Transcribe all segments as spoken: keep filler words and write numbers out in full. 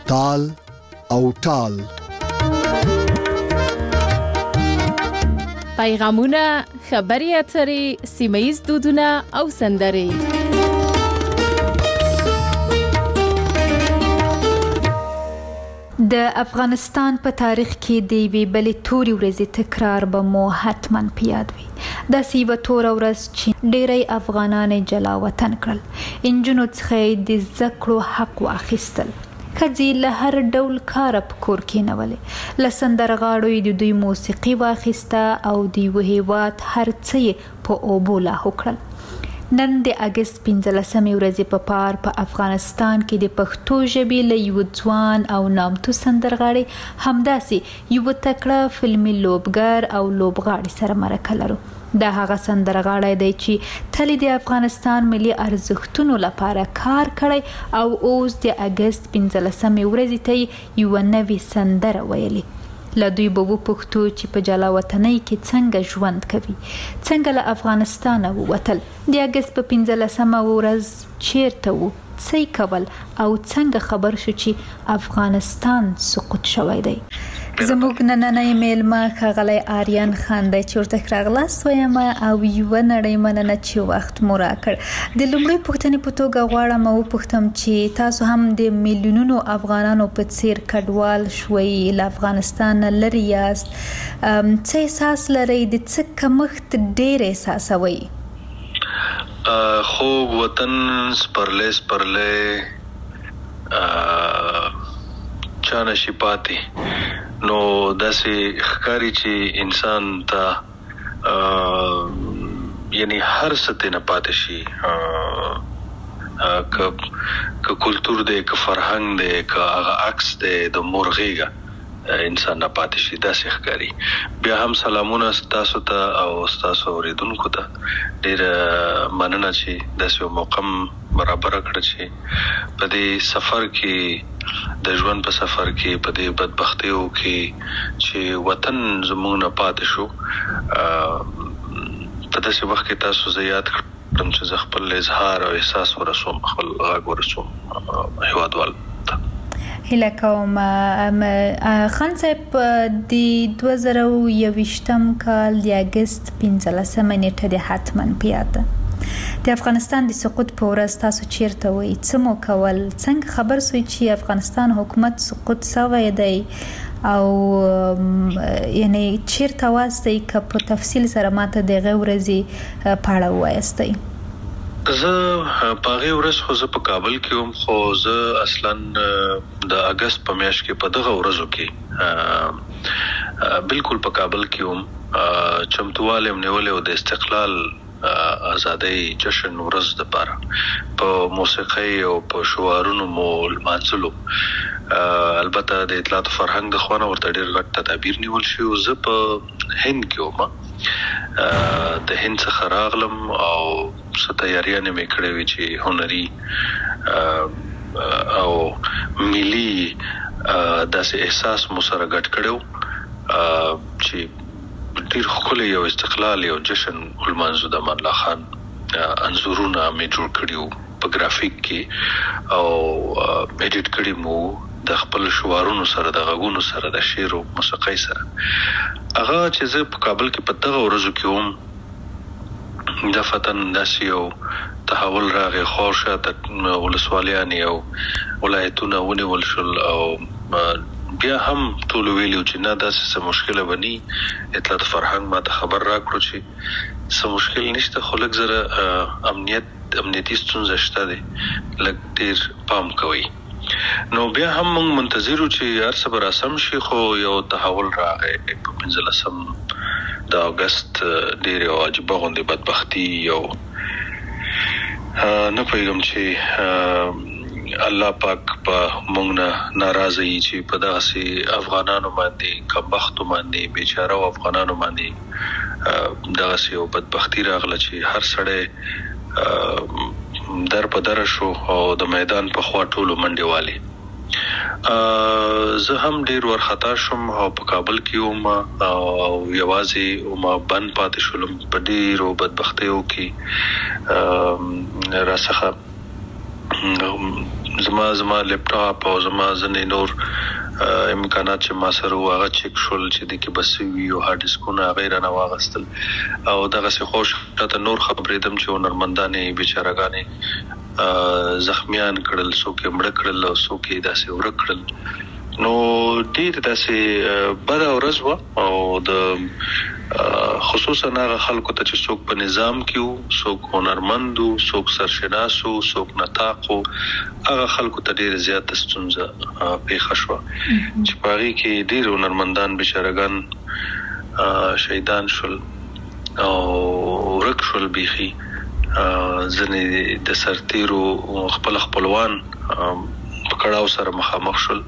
تال او ټال. پیغامونه، خبري اترې، سیمه‌ییز دودونه او سندرې. د افغانستان په تاریخ کې د یوې بلې تورې ورځې تکرار به مو حتما په یاد وي. داسې یوه توره ورځ چې ډېری افغانان یې جلا وطن کړل. نجونو څخه یې د زده کړو حق واخیستل. ښځې له هر ډول کاره په کور کېنولې. له سندرغاړو یې د دوی موسیقي واخیسته او د یوه هېواد هر څه یې په اوبو لاهو کړل. نن د اګست پنځلسمې ورځې په پار په افغانستان کې د پښتو ژبې له یو ځوان او نامتو سندرغاړي همداسې یو تکړه فلمي لوبګر او لوبغاړي سره مرکه لرو. دا هغه سندرغاړی دی چې تل د افغانستان ملي ارزښتونو لپاره کار کړی او اوس د اګست پنځلسمې ورځې ته یو نوې سندره ویلي. له دوی به وپوښتو چې په جلا وطنۍ کې څنګه ژوند کوي، څنګه له افغانستانه ووتل، د اګست په پنځلسمه ورځ چیرته وو، څه یې کول او څنګه خبر شو چې افغانستان سقوط شوی دی. زموږ نننۍ میلمه ښاغلی آریان خان دی چې ورته راغلاست وایم او یوه نړۍ مننه چې وخت مو راکړ. د لومړۍ پوښتنې په توګه غواړم وپوښتم چې تاسو هم د میلیونونو افغانانو په څیر کډوال شوئ، له افغانستان نه لرې یاست، څه احساس لرئ، د څه کمښت ډېر احساسوئ؟ خوږ وطن سپرلی سپرلی چا نشي پاتې، نو داسې ښکاري چې انسان ته یعنی هر څه ته نه پاتې شي، که که کلتور دی، که فرهنګ دی، که هغه عکس دی د مور غېږه انسان نه پاتې شي، داسې ښکاري. بیا هم سلامونه ستاسو ته او ستاسو اورېدونکو ته، ډېره مننه چې داسې یو موقع برابره کړه چې په دې سفر کې، د ژوند په سفر کې، په دې بدبختیو کې چې وطن زموږ نه پاتې شو، په داسې وخت کې تاسو زه یاد کړم چې زه خپل اظهار او احساس ورسوم، خپل غږ ورسوم هېوادوال ته. هیله کوم خان صاحب د دوه زره یوویشتم کال د اګست پنځلسمه نیټه دې حتما په یاد ده. د افغانستان د سقوط په ورځ تاسو چیرته وئ، څه مو کول، څنګه خبر سوئ چې افغانستان حکومت سقوط شوی دی او یعنی چیرته واستئ؟ که په تفصیل سره ماته د هغې ورځې په اړه ووایاستئ. زه په هغې ورځ خو زه په کابل کې وم، خو زه اصلا د اګست په میاشت کې په دغه ورځو کې بالکل په کابل کې وم، چمتووالی م نیولی و د استقلال آزادۍ جشن ورځ دپاره، په موسیقۍ او په شعارونو مو لمانځلو. البته د اطلاعات و فرهنګ د خوا نه ورته ډېر غټ تدابیر نیول شوي و. زه په هند کې وم، د هند څخه راغلم او څه تیاریانې مې کړې وې چې هنري او ملي داسې احساس مو سره ګډ کړی و چې ډېر ښکلی یو استقلال یو جشن ولمانځو. د امان الله خان انځورونه مې جوړ کړي وو په ګرافیک کې او ایډیټ کړي مو د خپل شعارونو سره، د غږونو سره، د شعر او موسیقۍ سره. هغه چې زه په کابل کې په دغه ورځو کې وم، دفتن داسې یو تحول راغی، خور شاته ولسوالیانې او ولایتونه ونیول شول او بیا هم ټولو ویلي چې نه داسې څه مشکله به ني. اطلاعات فرهنګ ما ته خبر راکړو چې څه مشکل نشته، خو لږ زره امنیت امنیتي ستونزه شته دی، لږ ډېر پام کوئ. نو بیا هم موږ منتظر وو چې هر څه به راسم شي، خو یو تحول راغی په پنځلسم د اګست، ډېر یو عجیبه غوندې بدبختي، یو نه پوهېږم چې الله پاک په موږ نه ناراضه وي چې په دغسې افغانانو باندې، کمبختو باندې، بیچاره افغانانو باندې دغسې یو بدبختي راغله چې هر سړی در په دره شو او د میدان په خوا ټولو منډې والي. زه هم ډېر ورخطا شوم او په کابل کې وم او یوازې وم، بند پاتې شولم په ډېرو بدبختیو کې. راڅخه زما زما لپټاپ او زما ځنې نور امکانات چې ما سره هغه چک شول چې د کې بس وی او هارد ډیسکونه غیر نه واغستل او دغه څه خوش ته نور خبرېدم چې هنرمندانې بیچارهګانې زخمیان کړل څوک یې مړ کړل او څوک یې داسې ورک کړل نو ډېر داسې بده ورځ وه او د خصوصا هغه خلکو ته چې څوک په نظام کې وو څوک هنرمند وو څوک سرشناس وو څوک نطاق وو هغه خلکو ته ډېره زیاته ستونزه پیښه شوه چې په هغې کې ډېر هنرمندان بیچارهګان شهیدان شول او ورک شول بیخي ځینې د سرتیرو خپل خپلوان په کړاو سره مخامخ شول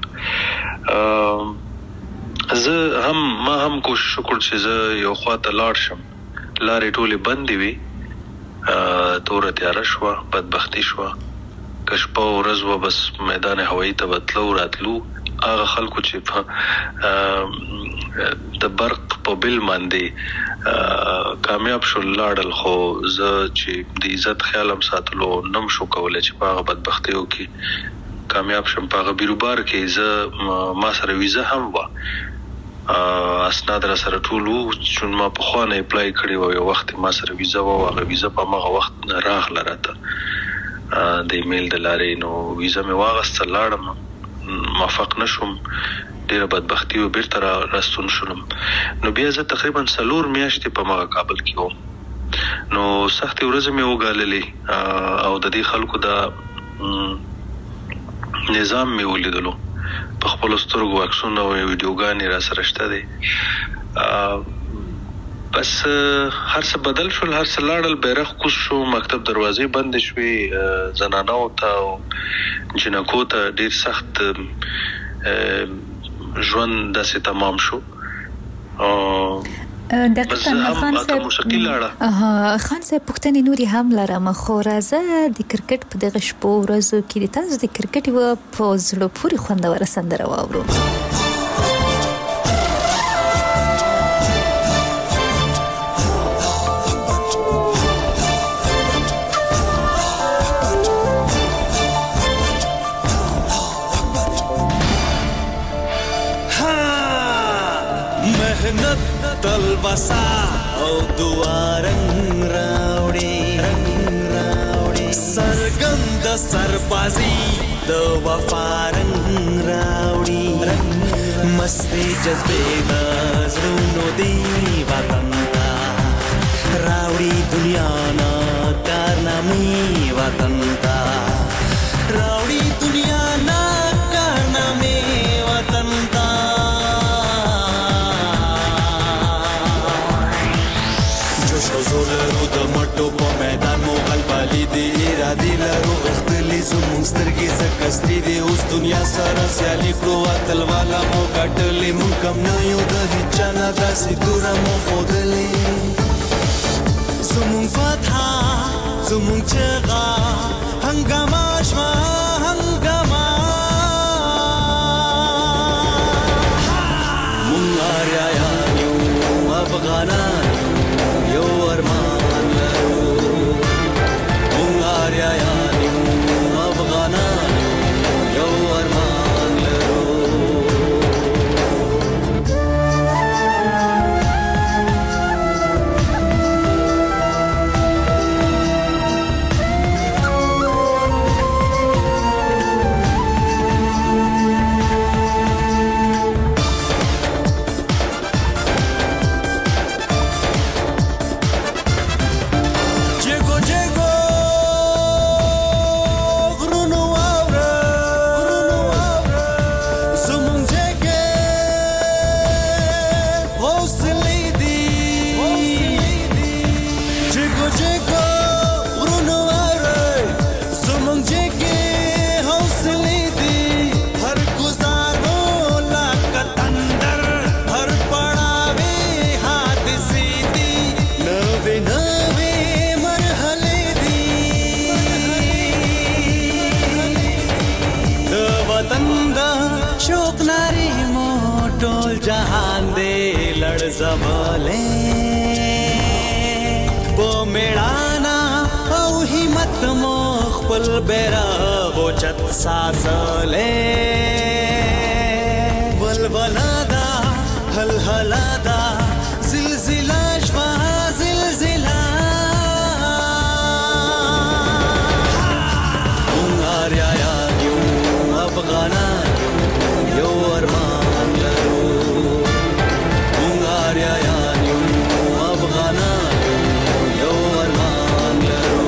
زه هم ما هم کوشش وکړ چې زه یو خواته لاړ شم لارې ټولې بندې وي توره تیاره شوه بدبختي شوه که شپه او ورځ وه بس میدان هوایي ته به تلو راتلو هغه خلکو چې د برق په بل باندې کامیاب شول لاړل خو زه چې د عزت خیال هم ساتلو نم شو کولی چې په هغه بدبختیو کې کامیاب شم په هغه بیروبار کې زه ما سره ویزه هم وه اسناد را سره ټول وو چون ما پخوا نه اپلای کړی و یو وخت ما سره ویزه وه هغه ویزه په هماغه وخت راغله راته د ایمیل د لارې نو ویزه مې واغسته لاړم موفق نه شوم ډېره بدبختي و بیرته را راستون شولم نو بیا زه تقریبا څلور میاشتې په هماغه کابل کې وم نو سختې ورځې مې وګاللې او د دې خلکو دا نظام مې ولیدلو په خپلو سترګو عکسونه او ویډیوګانې را سره شته دی بس هر څه بدل شول هر څه لاړل بیرغ کوز شو مکتب دروازې بندې شوې زنانو ته او جنکو ته ډېر سخت ژوند داسې تمام شو دقیقاً خان صاحب خان صاحب پوښتنې نورې هم لرم خو راځه د کرکټ په دغه شپو ورځو کې د تاسو د کرکټ یوه په زړه پورې خوندوره سندره واورو تلبسا او دوارنگ راوڑی سرگند سربازی دو وفارنگ راوڑی مستی جذبے دا زرونو دی وطن دا راوڑی دنیا نا کارنامی وطن دا راوڑی دنیا نا کارنامی وطن دا زولرو د مټو په میدان مو غلبالي دی ارادي لرو غختلي زموږ سترګې زکستې دي اوس دنیا سره سیالي کړو اتل والا مو ګټلې مونږ کم نه یو د هیچا نه داسې دوره مو ښودلې زموږ فتحه زموږ چغه هنګامه شوه هنګامه مونږ آریایان یو افغانان یو ارمان لرو مونږ آریایان یو افغانان یو ارمان لرو जहान दे लड़ जबले बो मेड़ाना औ हिम्मत मो खपल बेरा बोचत साजले बलबलादा हलहलादा जिलजिला शवा जिलजिला उंगारिया यू अफगाना यो अरमान लरो उंगारिया यू अफगाना यो अरमान लरो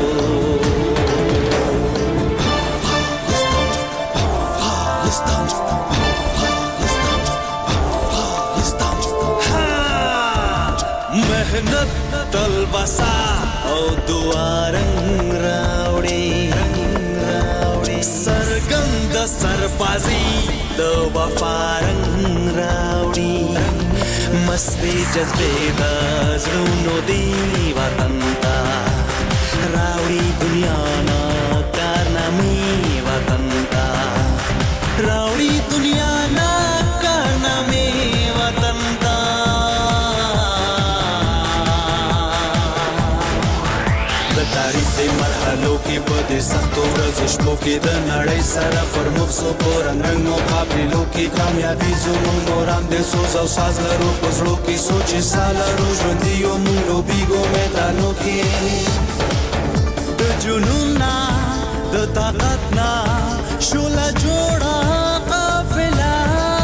मेहनत तलबसा ओ दुआरंग रावड़ी रावड़ी सरगंद सरपाजी द वफारंग रावड़ी मस्ती जज्बे द ज़रूनो दी वतनता रावड़ी दुनिया ना कारनामी वतनता रावड़ी दुनिया ना कारनामी वतनता तारीफ दे मरहलों की बदे सख्तों रज़िशों की द नड़े सरा फरमुखसों पर रंग मुकाबलों की कामयाबी जुनून और आमदे सोज़ और साज़ लरो पज़लों की सोची साला रोज़ बंदियों मुंगलों बीगों में तानों की द जुनून ना द ताकत ना शोला जोड़ा काफ़िला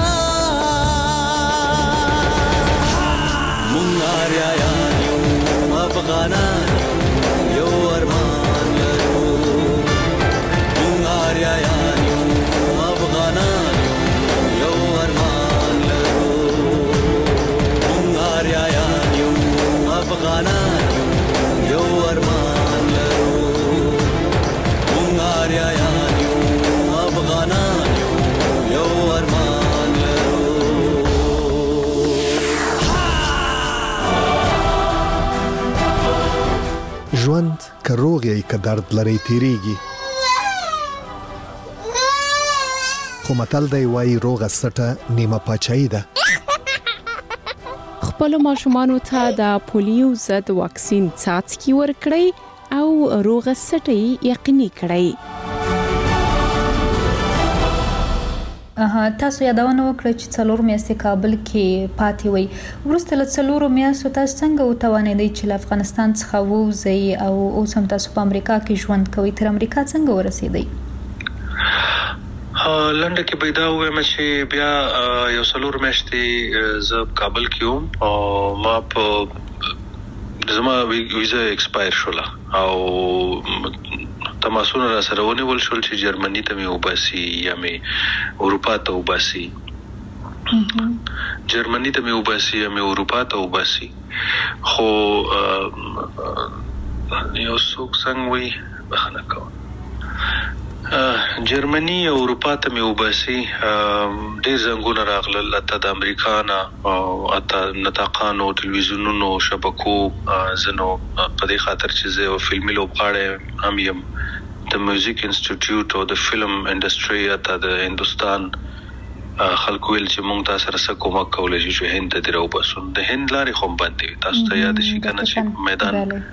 मुंगारिया यानियों अफ़गाना यो अरमान लरो उंगारिया यानियो अफगाना यो अरमान लरो उंगारिया यानियो अफगाना यो अरमान लरो उंगारिया यानियो अफगाना यो अरमान लरो ژوند که روغ یې که درد لري تیریږي خو متل دی وایي روغه سټه نیمه پاچاهي ده خپلو ماشومانو ته د پولیو ضد واکسین څاڅکي ورکړئ او روغه سټه یې یقیني کړئ. اها تاسو یادونه وکړه چې څلور میاشتې کابل کې پاتې وي وروسته له څلورو میاشتو تاسو څنګه وتوانېدئ چې له افغانستان څخه ووځئ او اوس هم تاسو په امریکا کې ژوند کوئ تر امریکا څنګه ورسېدئ؟ لنډه کې پیدا وم چې بیا یو څلور میاشتې زه کابل کې وم او ما په زما ویزا ایکسپایر شوله او تماسونه را سره ونیول شول چې جرمني ته مې وباسي یا مې اروپا ته وباسي جرمني ته مې وباسي یا مې اروپا ته وباسي خو یو څوک څنګه وي بخښنه کوم جرمني او اروپا ته مې وباسي ډېر زنګونه راغلل اته د امریکا نه او اته نطاقانو تلویزیونونو شبکو زنو په دې خاطر چې زه فلمي لوبغاړی هم یم د میوزیک انسټیټیوټ او د فلم انډستری اته د هندستان خلکو ویل چې مونږ تاسو سره کومک کولای شو چې هند ته راوباسو د هند لارې خو باندې تاسو ته یاد شي کنه چې میدان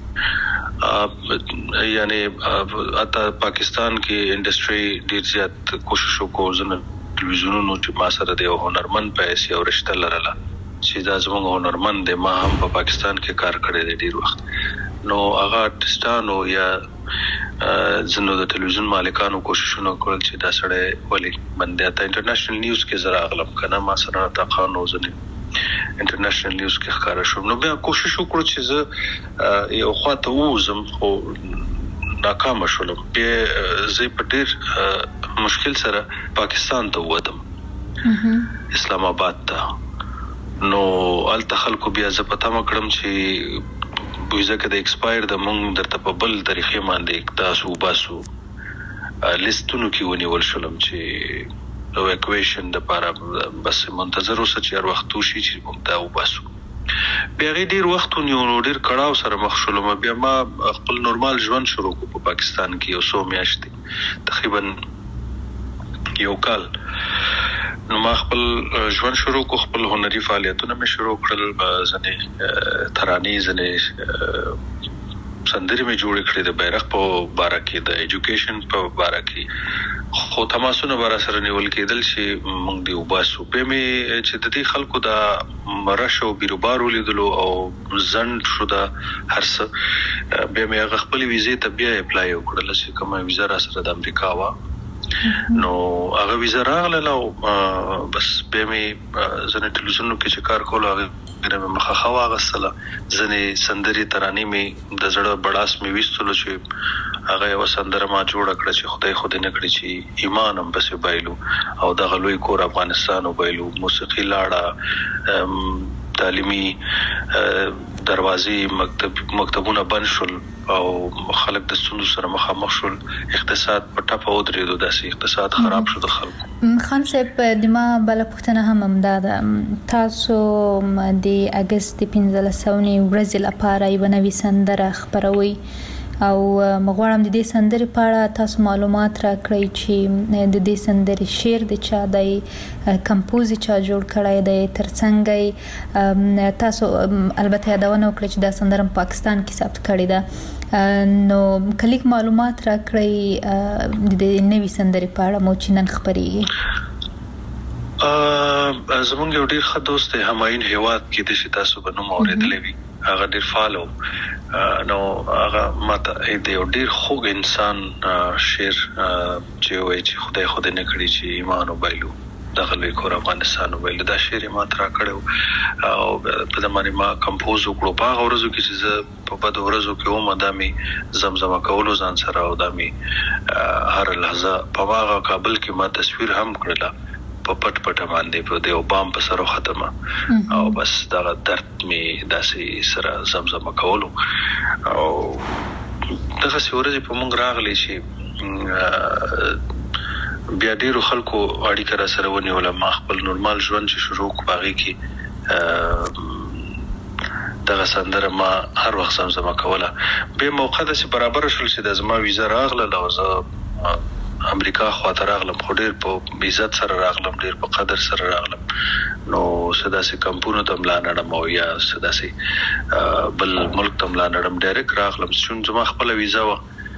یعنی اته پاکستان کې انډستری ډیر زیات کوشش وکړ زنه تلویزیونونو چې ما سره د هنرمند په حیثیت او رشتہ لرله چې دا زموږ هنرمند دی ما هم په پاکستان کې کار کړی دی ډیر وخت نو هغه آرټستانو یا زنو د تلویزیون مالکانو کوششونه کول چې دا سړی ولی باندې ته انټرنیشنل نیوز کې زرا اغلب کنه ما سره تاقانو زنه انټرنیشنل نیوز کې ښکارا شو نو بیا کوشش وکړو چې زه یو خواته ووزم خو ناکام شولم بیا زه په ډیر مشکل سره پاکستان ته ووتم اسلام آباد ته نو الته خلکو بیا زه پته مکړم چې ویزا کې د ایکسپایر د مونږ درته په بل طریقې باندې تاسو باسو لیستونو کې ونیول شولم چې نو اکویشن د پاره بس منتظر اوسه چې هر وخت وشي چې موږ دا وباسو بیا غي ډیر وخت نو ډیر کړهو سره مخ شولم بیا ما خپل نورمال ژوند شروع کو په پاکستان کې یو څو میاشتې تقریبا یو کال نو ما خپل ژوند شروع کو خپل هنري فعالیتونه مې شروع کړل ځنې ترانې ځنې سندري مې جوړ کړې د بیرغ په باره کې د ایجوکیشن په باره کې خو تماسونه بار سره نیول کېدل چې موږ دی وباسو په مې چې د دې خلکو د مرشو بیروبارو لیدلو او ځن شو د هرڅ به مې هغه خپل ویزې ته بیا اپلای وکړل چې کومه ویزه را سره د امریکا وا نو هغه ویزه راغله او بس به مې ځنه ټلویزیون کې چې کار کول هغه مې مخه خوا غسله ځنه سندري ترانې مې د زړه بڑاس مې وستلو چې هغه یو سندره ما جوړ کړ چې خدای خو دې نه کړی چې ایمان هم بس بایلو او د غلوی کور افغانستان وبایلو موسیقي لاړه تعلیمي دروازې مکتب مکتبونه بند شول او خلک د ستونزو سره مخامخ شول اقتصاد په ټاپه ودرېدو داسې اقتصاد خراب شو د خلکو خان صاحب د ما بل پښتنه هم امداده تاسو د اگست پنځلسمې ورځې لپاره یو نوې سندره خبروي او مغواړم د دې سندرې په اړه تاسو معلومات راکړئ چې د دې سندرې شعر د چا دی کمپوز چا جوړ کړی دی ترڅنګ تاسو البته یادونه وکړئ چې دا سندره په پاکستان کې ثبت کړې ده نو کلیک معلومات راکړئ د دې نوې سندرې په اړه مو چې نن خبرېږي ا زمونږ یو ډیر ښه دوست همایون هیواد کې د شي تاسو به نو اوریدلې وي هغه ډیر فالو نو هغه ماته د یو ډیر خوږ انسان شعر چې وایي چې خدای خو دې نه کړی چې ایمان وبایلو دغه لوی کور افغانستان وبایلو دا شعر ما ترا کړو او په زمانه ما کمپوز وکړو په هغه ورځو کې چې په بد ورځو کې و مدامي زمزمه کولو ځان سره او دامي هر لحظه په هغه کابل کې ما تصویر هم کړل په پټ پټ باندې په دیو بام په سره ختمه او بس دا درد می داسې سره زمزمه کولو او دغه سورې په مونږ راغلی شي بیا ډیرو خلکو اړیکه را سره ونیول ما خپل نورمال ژوند چې شروع باغی کې دغه سندره ما هر وخت زمزمه کوله به موقع د برابر شول چې د زما ویزه راغله لوزه امریکا خواته راغلم خو ډیر په عزت سره راغلم ډیر په قدر سره راغلم نو سداسي کمپونو ته ملانړم او یا سداسي بل ملک ته ملانړم ډایرک راغلم چې زما خپل ویزا و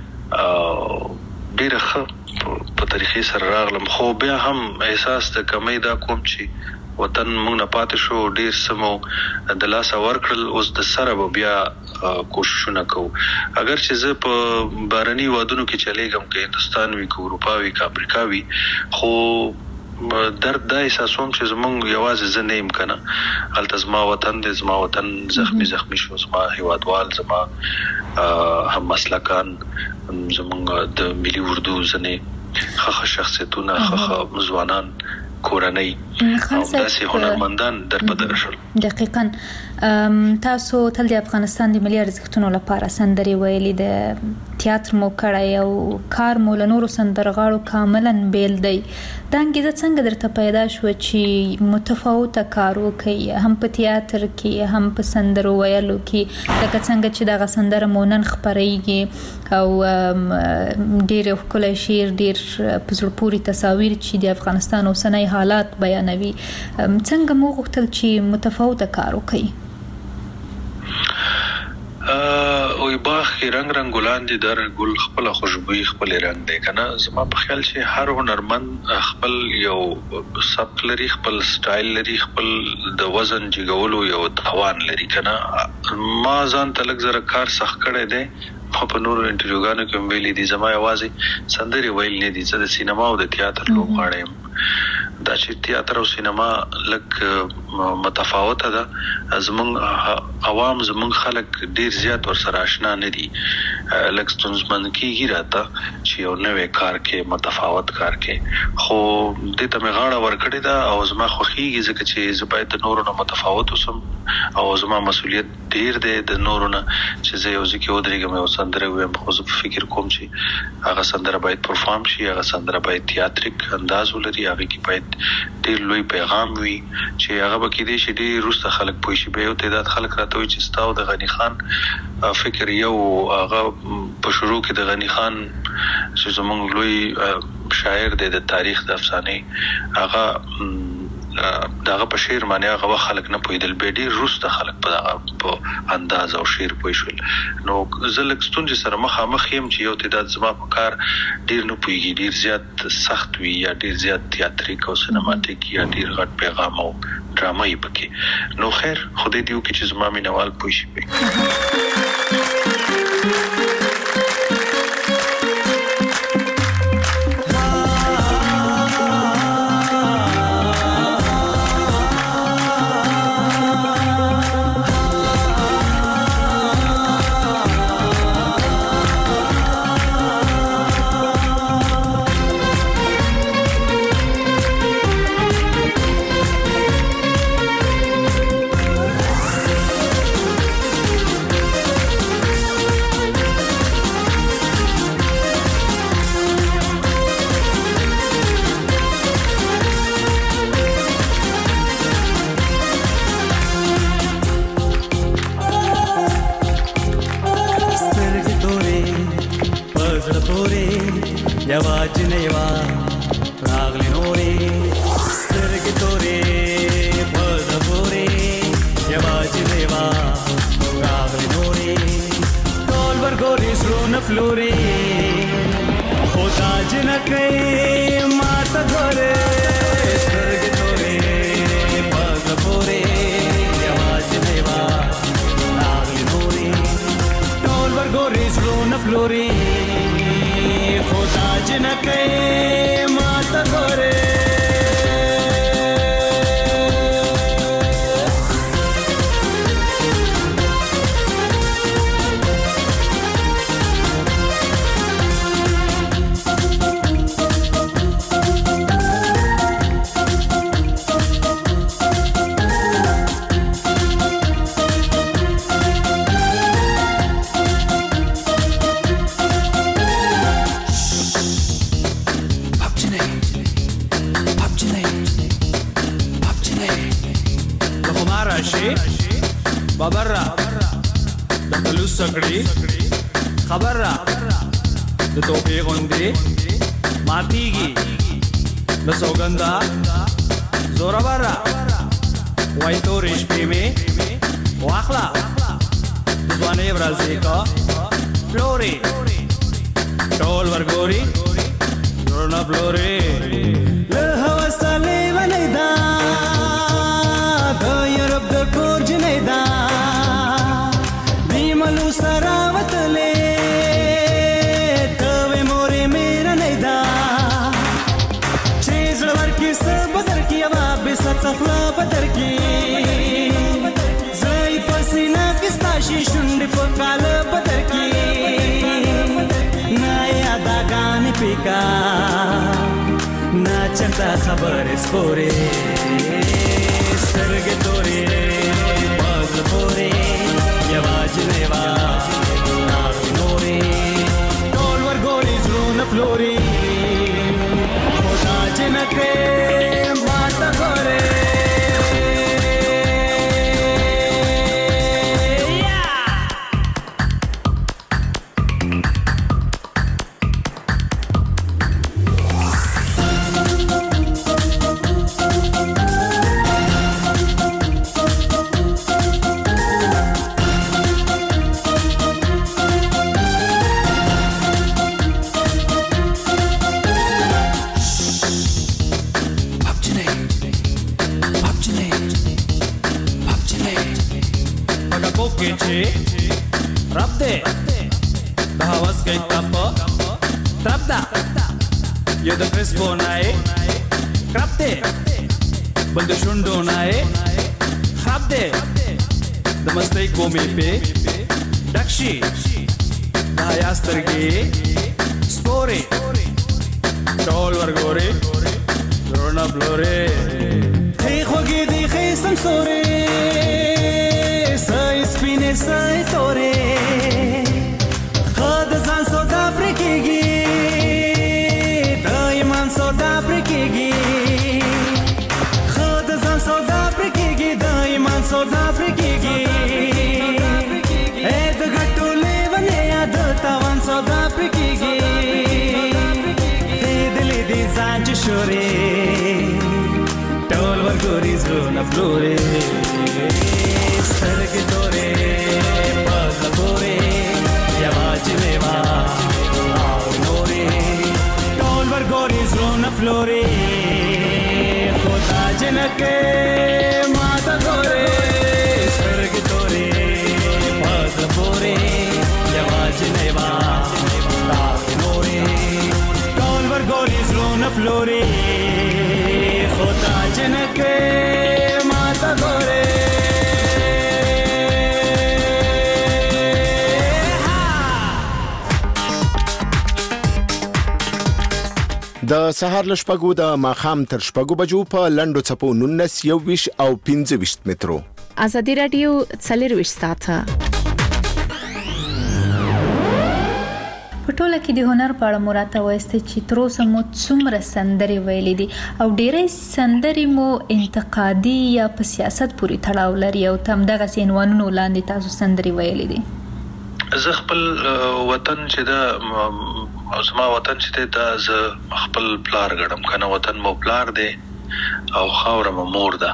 ډیر ښه په طریقې سره راغلم خو بیا هم احساس د کمی دا کوم چې وطن موږ نه پاتې شو ډیر سمو د لاس اور کړل اوس د سره بیا کوششونه کوو اگر چې زه په بارني وادونو کې چلےګم کې هندستان وی کو اروپا وی کا امریکا وی خو درد دا احساسوم چې زمونږ یوازې زه نه یم کنه هلته زما وطن د زما وطن زخمی زخمی شو زما هیوادوال زما هم مسلکان زمونږ د ملي اردو ځنې خخ شخصیتونه خخ ځوانان کورنۍ او داسې هنرمندان در په درشل دقیقاً تاسو تل د افغانستان د ملي ارزښتونو لپاره سندري ویلي د تیاتر مو کړی او کار مو له نورو سندرغاړو کاملا بیل دی دا انګیزه څنګه درته پیدا شو چې متفاوته کار وکړئ هم په تیاتر کې هم په سندرو ویلو کې لکه څنګه چې دغه سندره مو نن خپرېږي او ډېر ښکلی شعر ډېر په زړه پورې تصاویر چې د افغانستان اوسنی حالات بیانوي څنګه مو غوښتل چې متفاوته کار وکړئ او باغ کې رنگ رنگ ګلان دي در ګل خپل خوشبوئی خپل رنگ دی کنه زما په خیال چې هر هنرمند خپل یو سبک لري خپل سټایل لري خپل د وزن جګولو یو توان لري کنه ما ځان تلک زره کار سخت کړی دی په نورو انټروګانو کې ویلي دي زما یوازې سندري ویل نه دي چې د سینما او د تیاتر لوبغاړم دا چې تیاتر او سینما لک متفاوته ده زمونږ عوام زمونږ خلک ډیر زیات ور سره آشنا نه دي لک ستونزمن کیږي راته چې یو نوې کار کې متفاوت کار کې خو د ته مغاړه ورکړی دا او زما خوخیږي ځکه چې زبایت د نورو نه متفاوت اوسم او زما مسؤلیت ډیر دی د نورو نه چې زه یو ځکه ودرېږم او سندره وایم خو زه فکر کوم چې هغه سندره باید پرفارم شي هغه سندره باید تیاتریک انداز ولري هغه کې باید ډیر لوی پیغام وي چې هغه به کې دي چې ډیر روسته خلک پوي شي به یو تعداد خلک راته وي چې ستاو د غنی خان فکر یو هغه په شروع کې د غنی خان چې زمونږ لوی شاعر دی د تاریخ د افسانه هغه داغه په شعر باندې هغه خلک نه پویدل به ډیر روسته خلک په دغه په انداز او شعر پوي شول نو زلک ستونزې سره مخامخ يم چې یو تعداد زما په کار ډیر نه پويږي ډیر زیات سخت وي یا ډیر زیات تیاتریک او سینماتیک یا ډیر غټ پیغام او ډرامه یې پکې نو خیر خدای دې وکړي چې زما مینوال پوي شي یواج نیوا راغلی نوري سترګې تورې په دورې یواج نیوا راغلی نوري ټول ورګوري زړونه فلوري خدا جنکې ماته ګورې سترګې تورې په دورې یواج نیوا راغلی نوري ټول ورګوري زړونه فلوري خدا جنکې ماته ګورې بابرا د بلوس سکړي خبر را د توپی غوندي ماتيږي د سوګندا زورا برا وای تو رشپې می واخلا ځواني ورځي کا فلوري ټول ورګوري ورنا فلوري له هوسلې ونیدا د یورپ د کور جنیدا ملو سراوتلې ته مورې میرا نیدا چې زړور کې سب بدر کې وا به ستخلا بدر کې زای پسینا کستاشي شونډې په کال بدر کې نا یادا غان پیکا نا چنتا خبر سپورې سترګې تورې باز پورې یواج نیوا راغلی نوري ټول ورګوري زړونه فلوري خدا جنکې ماته ګورې رب دے بهوس کې تپ تپ دا یو د کرسپو نای کرپ دے بند شوندو نای خراب دے د مستۍ کومې په ډکشي دا یاسترګي سپوري ټول ورګوري ورنا بلوري هي خوګي دی خې سمسوري سای سپینې سای تورې خد ځان سودا پرکېږي دایمان سودا پرکېږي خد ځان سودا پرکېږي دایمان سودا پرکېږي اې د ګټو لیونې یاد تاوان سودا پرکېږي دې دلې دې ځان چې شورې ټول ورګو ګوري زړونه پلوري سترګې تورې پزه پورې یواځې میوا او نورې ټول ورګوري زړونه پلوري خو تا جنکې ماته ګورې سترګې تورې پزه پورې یواځې میوا او نورې ټول ورګوري زړونه پلوري خدا جنکه ماتا ګوره د سهار لشپګو د ماخام تر شپګو بجو په لندو چپو نونس یو ویش او پنځه ویش مترو ازادي رادیو څلور ویش ساعته په ټوله کې د هنر په اړه مراته وایسته چې تر اوسه مو څومره سندرې ویلې دي او ډېرې سندرې مو انتقادي یا په سیاست پورې تړاو لري او تم دغه عنوانونو لاندې تاسو سندرې ویلې دي. زه خپل وطن چې دا زما وطن چې دا زه خپل پلار ګڼم کنه وطن مو پلار دی او خاوره مو مور ده.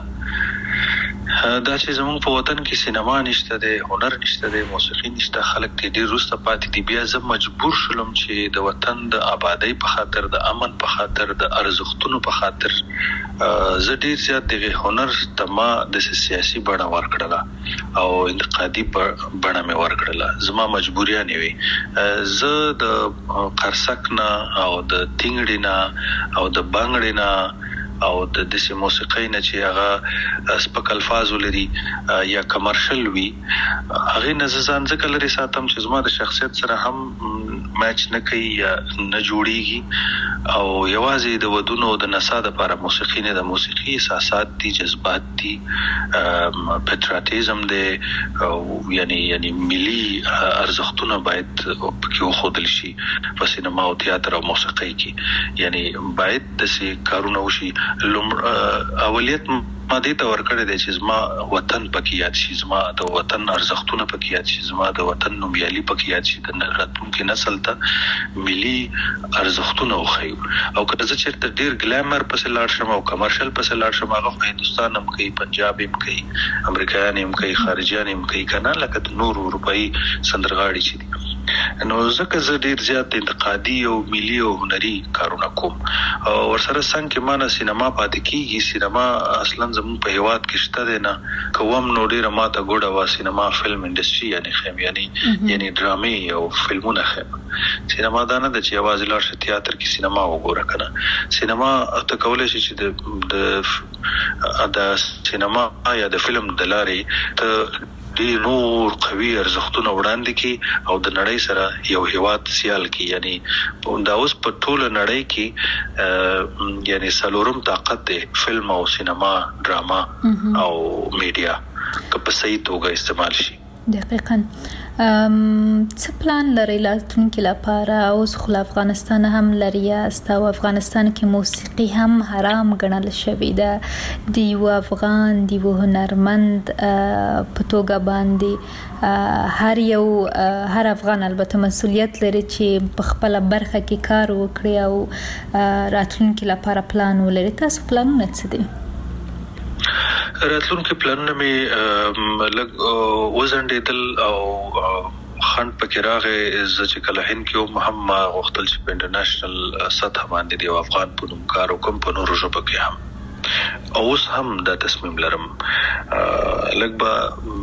دا چې زموږ په وطن کې سینما نشته دی هنر نشته دی موسیقي نشته خلک دې ډېر وروسته پاتې دي بیا زه مجبور شولم چې د وطن د آبادۍ په خاطر د امن په خاطر د ارزښتونو په خاطر زه ډېر زیات دغه هنر ته ما د سیاسي بڼه ورکړله او انتقادي بڼه مې ورکړله زما مجبوریه نه وي زه د قرصک نه او د تینګړي نه او د بنګړي نه او د دې موسیقۍ نه چې هغه سپک الفاظ لري یا کمرشل وي هغه نه ځان ځکه لري ساتم چې زما د شخصیت سره هم میچ نه کوي یا نه جوړیږي او یوازې د ودونو د نسا د لپاره موسیقي نه د موسیقي احساسات دي جذبات دي پټریاټیزم دی یعنی یعنی ملي ارزښتونه باید پکې وښودل شي په سینما او تیاتر او موسیقۍ کې یعنی باید د سي کارونه وشي اولیت ما دې ته ورکړی دی چې زما وطن پکې یاد شي زما د وطن ارزښتونه پکې یاد شي زما د وطن نومیالي پکې یاد شي د راتلونکي نسل ته ملي ارزښتونه وښیو او که زه چېرته ډېر ګلیمر پسې لاړ شم او کمرشل پسې لاړ شم هغه خو هندوستان هم کوي پنجاب هم کوي امریکایان هم کوي خارجیان هم کوي که نه لکه د نورو اروپایي سندرغاړي چې دي نو ځکه زه ډېر زیات انتقادي او ملي او هنري کارونه کوم او ورسره څنګه کې مانه سینما پاتې کیږي سینما اصلا زموږ په هیواد کې شته دی نه کوم نو ډېره ماته ګوډه وا سینما فلم انډسټري یعنی خیم یعنی یعنی ډرامې او فلمونه خیم سینما دا نه د چې یوازې لاړ شي تیاتر کې سینما وګوره کنه سینما ته کولای شي چې د د سینما یا د فلم د لارې ته ډېر نور قوي ارزښتونه وړاندې کی او د نړۍ سره یو هیواد سیال کی یعنی دا اوس په ټوله نړۍ کې یعنی سلورم طاقت دی فلم او سینما ډراما او میډیا که په صحیح توګه استعمال شي. دقیقاً څه پلان لري راتلونکي لپاره اوس خو افغانستان هم لري است او افغانستان کې موسیقي هم حرام ګڼل شوې ده د یو افغان د یو هنرمند په توګه باندې هر یو هر افغان البته مسؤلیت لري چې په خپل برخه کې کار وکړي او راتلونکي لپاره پلان ولري تاسو پلانونه څه دي؟ راتلونکي پلانونه مې لږ وزنډېدل او خند پکې راغی زه چې کله هند کې وم هم ما غوښتل چې په انټرنیشنل سطح باندې د افغان په نوم کار وکړم په نورو ژبو کې هم اوس هم دا تصمیم لرم لږ به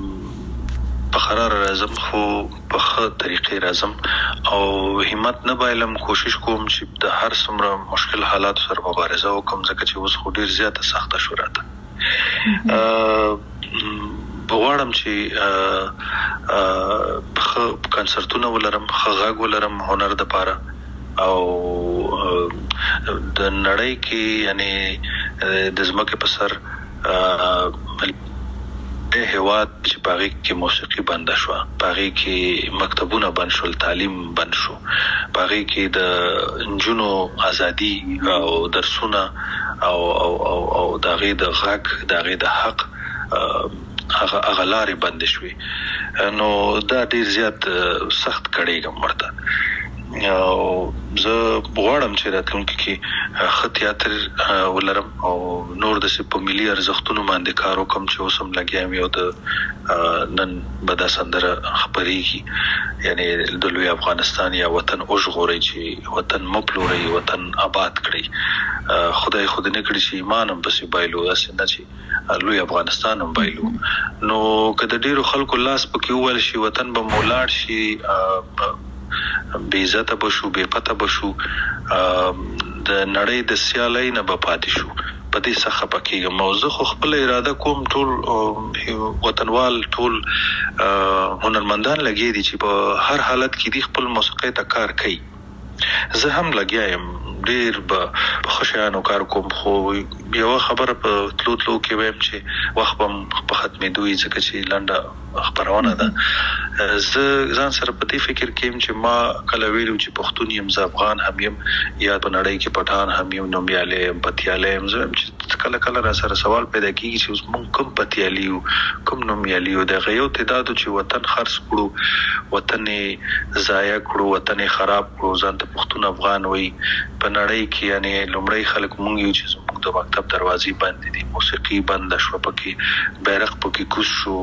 په قرار راځم خو په ښه طریقې راځم او همت نه بایلم کوشش کوم چې د هر څومره مشکل حالات سره مبارزه وکړم ځکه چې اوس خو ډېر زیاته سخته شو راته بغواړم چې ښه کنسرتونه ولرم ښه غږ ولرم هنر د پاره او د نړۍ کې یعنی د ځمکې په سر د هیواد چې پاره کې موسیقي بند شو پاره کې مکتبونه بند شول تعلیم بند شو پاره کې د انجونو ازادي او درسونه او او او او دغه د غږ دغه د حق هغه اغلارې بند شوي نو دا ډیر زیات سخت کړيږم ورته او زه غواړم چې راتلونکي کې ښه تیاتر ولرم او نور د په ملي ارزښتونو باندې کار وکم چې اوس هم لګیام یو د نن بدا سندره خبرېږي یعنی د لوی افغانستان یا وطن اوژغوري چې وطن مپلوري وطن آباد کړي خدای خود نه کړی چې ایمان هم بس بایلو اسنه چې لوی افغانستان هم بایلو نو کله ډیرو خلکو لاس پکې ول شي وطن به مولاړ شي بے عزت بشو بے پته بشو د نړۍ د سیالۍ نه به پاتې شو په دې څخه پکې موضوع خو خپل اراده کوم ټول وطنوال ټول هنرمندان لګي دي چې په هر حالت کې دي خپل موسیقي ته کار کوي زه هم لګیایم ډیر په خوشانو کار کوم خو یو خبره په تلو تلو کې ویم چې وخت په ختمې دوی ځکه چې لنډه خبرونه ده زه ځان سره په دې فکر کې چې ما کله ویلو چې پښتون یم زه افغان هم یم یا په نړۍ کې پټان هم یم نومیاله پتیاله هم زه چې کله کله را سره سوال پیدا کیږي چې اوس مونږ کوم پتیالیو کوم نومیالیو د غيو تعداد چې وطن خرڅ کړو وطن ضایع کړو وطن خراب کړو ځان ته پښتون افغان وي په نړۍ کې یعنی لومړی خلک مونږ یو چې زموږ د مکتب دروازې بند دي موسیقي بند شو پکې بیرغ پکې کوش شو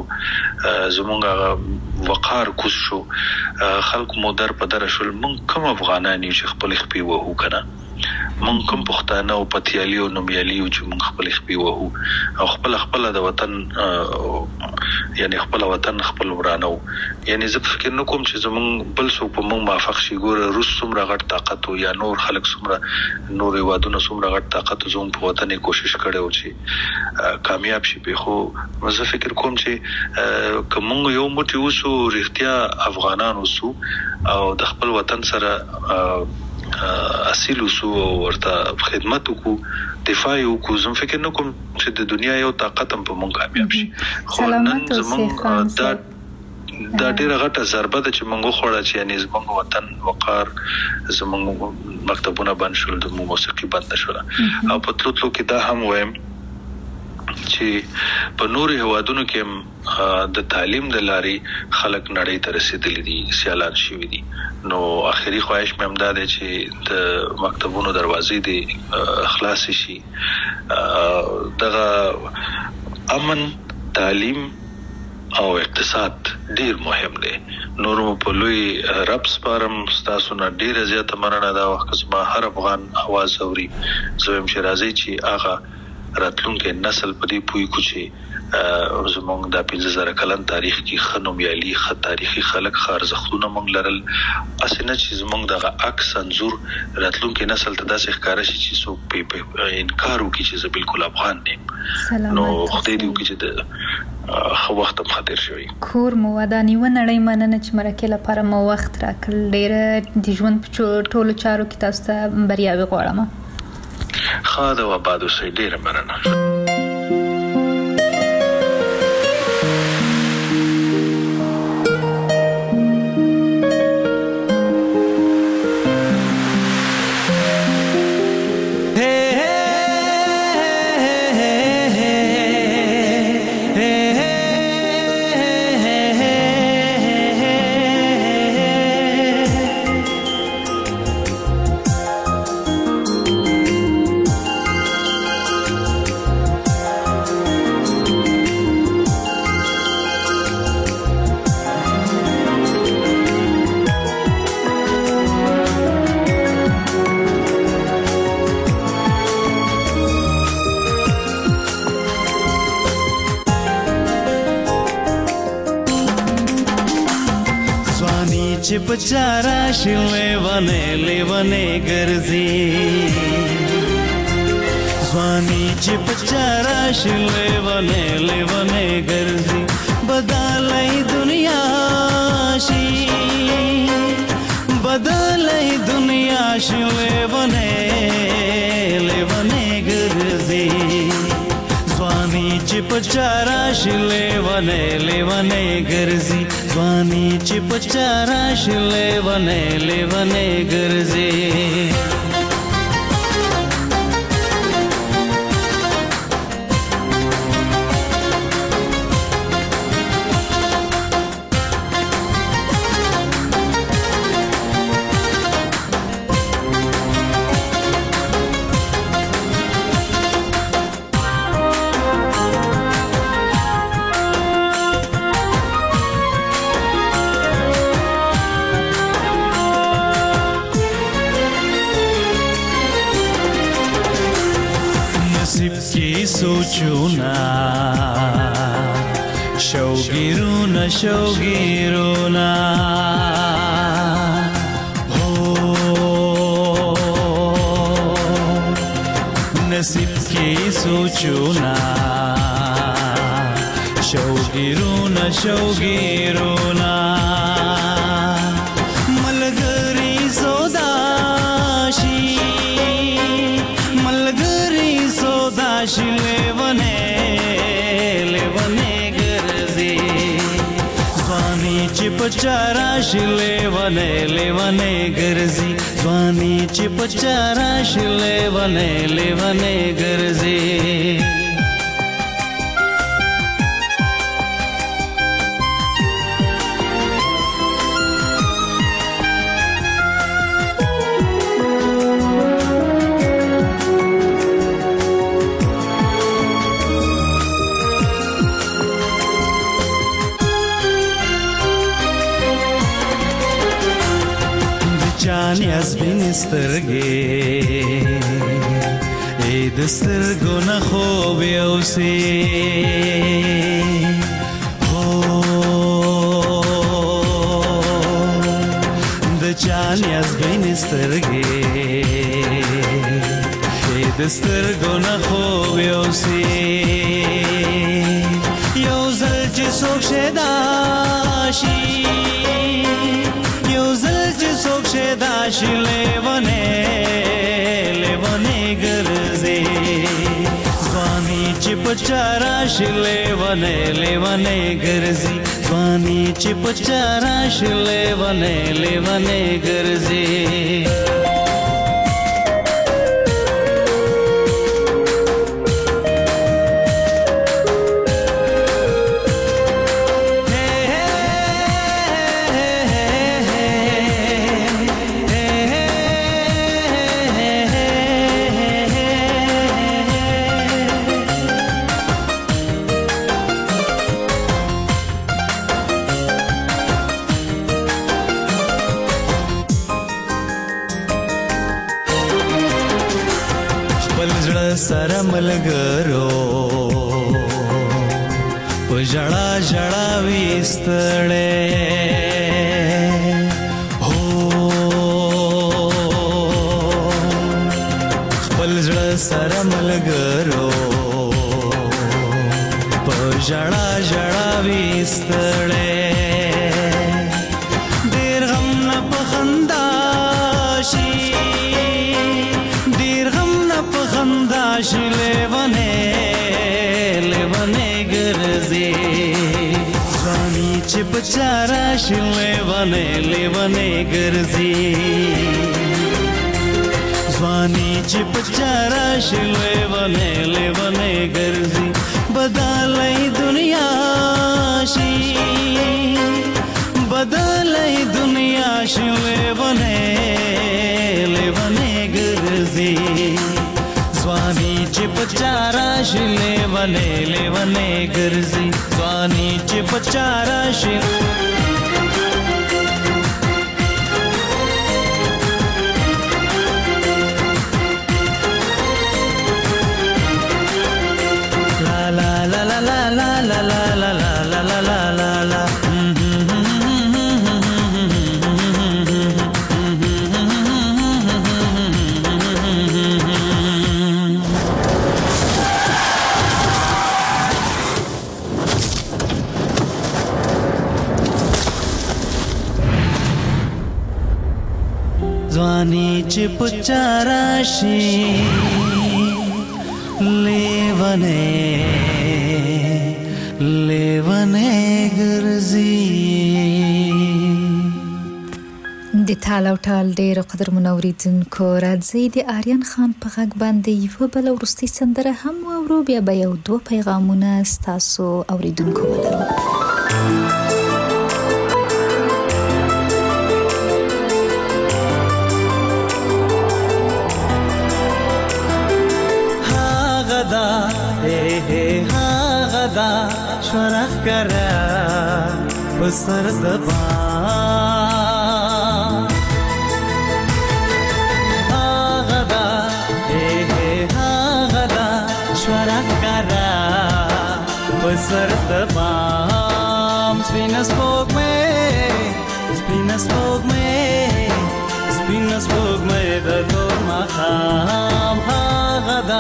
زمونږ وقار کوش شو خلک مو در په در شول مونږ کوم افغانان یو چې خپل خپي وو کنه مونږ کوم پښتانه او پتیالی او نومیالی چې مونږ خپل خپي وو او خپل خپل د وطن یعنی خپل وطن خپل ورانو یعنی زه فکر نه کوم چې زمونږ بل څوک په مونږ موافق شي ګوره روس څومره غټ طاقت او یا نور خلک څومره نور وادونه څومره غټ طاقت زوم په وطن کوشش کړو چې کامیاب شي به خو زه فکر کوم چې کوم یو موټی وسو رښتیا افغانان وسو او د خپل وطن سره اصیل وسو ورته خدمت وکړو دفاع وکړو زم فکر نه کوم چې د دنیا یو طاقت هم په مونږ کامیاب شي خو نن زمونږ دا دا ډیره غټه ضربه ده چې مونږ خوړه چې یعنی زمونږ وطن وقار زمونږ مکتبونه بند شول د موسیقي بند شول او په تلو تلو کې دا هم وایم چې په نوري هوادونو کې د تعلیم د لاري خلک نړۍ ته رسیدلي دي سیالان شوي دي نو اخري خواهش مې هم دا دی چې د مکتبونو دروازې دي خلاص شي دغه امن تعلیم او اقتصاد ډیر مهم دی نورو په لوی رب سپارم تاسو نه ډیر زیاته مننه دا وخت ما هر افغان आवाज اوري زویم شرازی چې هغه راتلونکي نسل په دې پوي کوچي زمونږ د پنځه زره کلن تاریخ کې خنومیالي خ تاریخي خلک خارزختونه مونږ لرل اسنه چې زمونږ د عکس انزور راتلونکي نسل ته داسې ښکارا شي چې څوک په انکار وکړي چې زه بالکل افغان یم نو خدای دې وکړي چې د خو وخت هم خاطر شوی کور مو ودانی و نړۍ مننه چې مرکه لپاره مو وخت راکړل ډېر د ژوند په ټولو چارو کې تاسو ته بریاوي غواړم خاده و بعد سې ډېر مننه بچارا شلے ونے لے ونے گرزی زوانی چ بچارا شلے ونے لے ونے گرزی بدلای دنیا شي بدلای دنیا شلے ونے لے ونے گرزی زوانی چ بچارا شلے ونے لے ونے گرزی زوانی چې پچارا شلې ونه لیونه ګرځي سوچونا شوگیرونا شوگیرونا ہو نصیب کی سوچونا شوگیرونا شوگیرونا ملګری سوداشي ملګری سوداشي لیونه لیونه ګرځي ځواني چې پچارا شي لیونه لیونه ګرځي ځواني چې پچارا شي لیونه لیونه ګرځي چانیاز بین سترګې اې د سترګو نه خوب یوسي هو د چانیاز بین سترګې اې د سترګو نه خوب یوسي یو ځل چې څوک شیدا شي یو ځل چې څوک شیدا شي لیونه لیونه ګرځي ځواني چې پچارا شي لیونه لیونه ګرځي ځواني چې پچارا شي لیونه لیونه ګرځي سره ملګرو په ژړا ژړا وستړې هو خپل زړه سره ملګرو په ژړا ژړا وستړې ډېر غم نه په خندا شي شي لیونه لیونه ګرځي ځواني چې پچارا شي لیونه لیونه ګرځي ځواني چې پچارا شي لیونه لیونه ګرځي بدلای دنیا شي بدلای دنیا شي لیونه لیونه ګرځي ځواني چې پچارا شي لیونه لیونه ګرځي ځواني چې پچارا شي لا لا لا لا لا لا لا لا لا لا لا لا لا لا ځواني چې پچارا شي لیونه لیونه ګرځي د تال او ټال ډېر قدر منوریدونکو راځي د آریان خان په غږ باندې یو بل ورستي سندره هم اورو بیا به یو دوه پیغامونه ستاسو اوریدونکو ولرو غدا شورخ کرا بسر زبان غدا اے غدا شورخ بسر تبام سپین سپوږ مې سپین سپوږ مې سپین سپوږ مې د تور ماښام هغه ده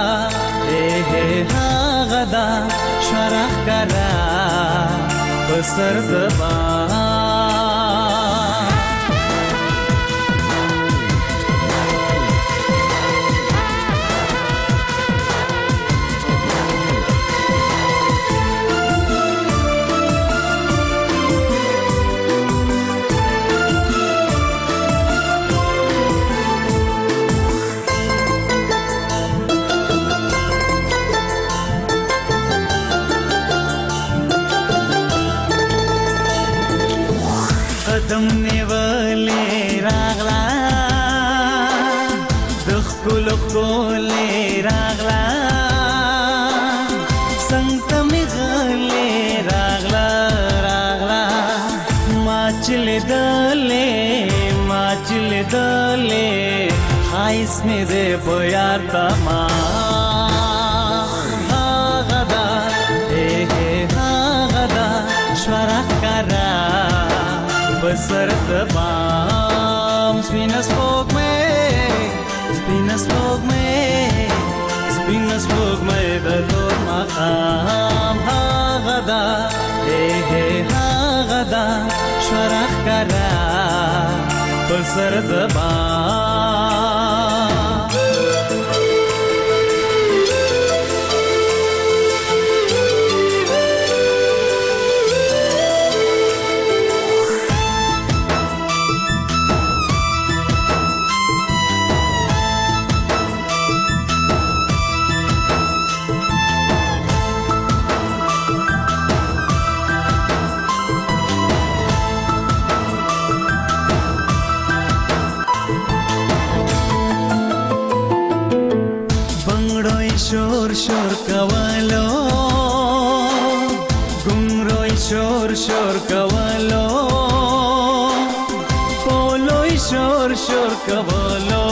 هغه ده شرح کرا بسر تبام قدم نیولې راغلا د خپل خپل راغلا څنګه مې غلې راغلا راغلا ما چلې دلې ما چلې دلې خایس مې دې په یار تما هغه ده هغه ده شرح کرا بسر تبام سپین سپوږ مې سپین سپوږ مې سپین سپوږ مې د تور ماښام هغه ده هغه ده شرح کرا بسر تبام شور شور کولو گمروی شور شور کولو پولوی شور شور کولو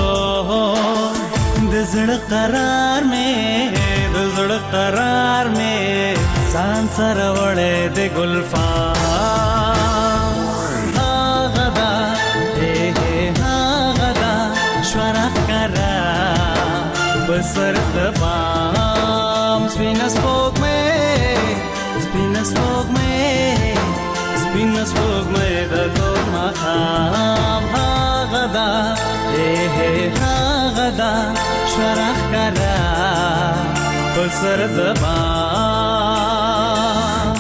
د زړه قرار مې د زړه قرار مې ځان سره وړې د ګلفام هغه ده هغه ده شرح کرا بسر تبام سپین سپوږ مې سپین سپوږ مې سپین سپوږ مې د تور ماښام هغه ده هغه ده شرح کرا بسر تبام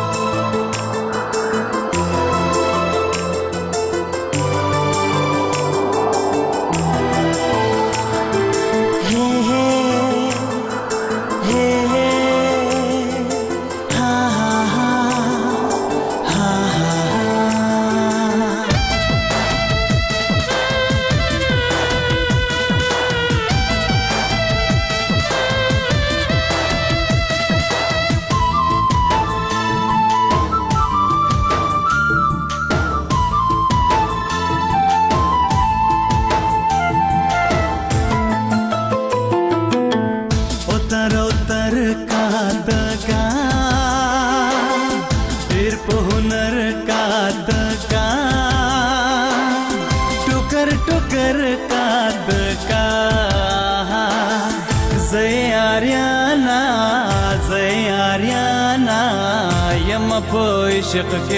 عشق کے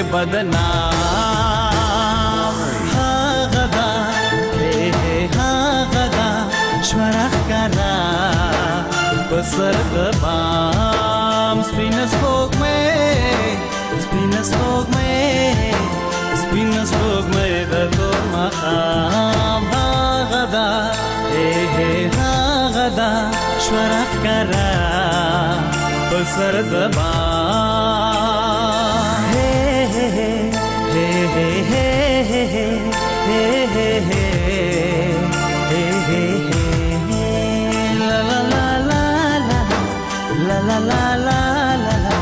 بدنام هغه ده هغه ده شرح کرا بسر تبام سپین سپوږ مې سپین سپوږ مې سپین سپوږ مې د تور ماښام هغه ده هغه ده شرح کرا بسر تبام la la la la la la la la la la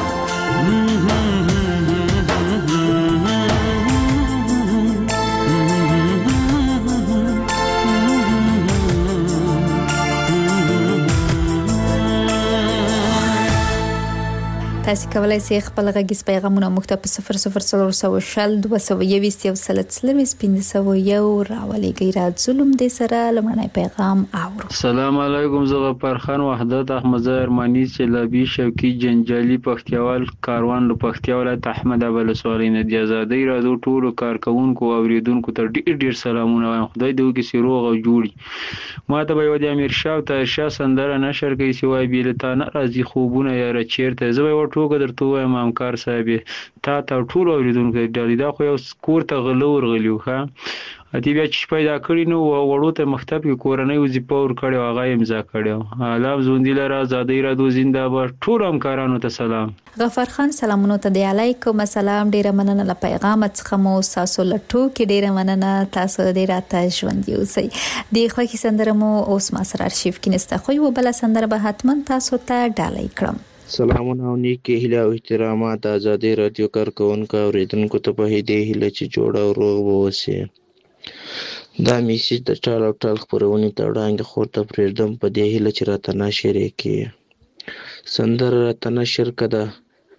تاسو کولای شئ خپل غږیز پیغامونه موږ ته په صفر صفر صفر صفر شل دوه سوه یوویشت یو سل څلوېښت پنځه سوه یو راولېږئ. را ظلم دې سره لمړنی پیغام اورو. السلام علیکم. زه غفار خان وحدت احمد ارمانی چلابی شوقي جنجالي پختیوال کاروان له پختیا ولایت احمد ابل سوالې نه دی. آزادۍ رادیو ټولو کارکونکو او اوریدونکو ته ډیر ډیر سلامونه وایم. خدای دې وکړي چې روغ او جوړي. ما ته به یو د امیر شاه او طاهر شاه سندره نشر کوي چې وایي بیلتانه راځي خوبونه یاره چیرته. زه به ټوګه درته وایم همکار صاحب تا ته ټول اوریدونکو ډالي دا خو یو کور ته غلو ورغلیو ښه اتی بیا چې پیدا کړی نو وړو ته مکتب کې کورنۍ وظیفه ور کړو هغه امضا کړو. علام زوندیل را آزادۍ را دو زنده‌باد. ټول همکارانو ته سلام. غفار خان سلامونه ته دی علیکم السلام. ډیره مننه له پیغام څخه مو تاسو لټو کې ډیره مننه تاسو ډیر راته ژوند یوسئ. د خوښي سندره مو اوس ما سره ارشیف کې نسته خو یو بل سندره به حتما تاسو ته ډالۍ کړم. سلامونه او نیکی هیله او احترامات آزادۍ رادیو کارکونکو او اوریدونکو ته په دې هیله چې جوړ او روغ اوسئ. دا میسیج د ټال او ټال خپرونې ته وړاندې خور ته پرېږدم په دې هیله چې راته نشر یې کړي. سندره راته نشر کړه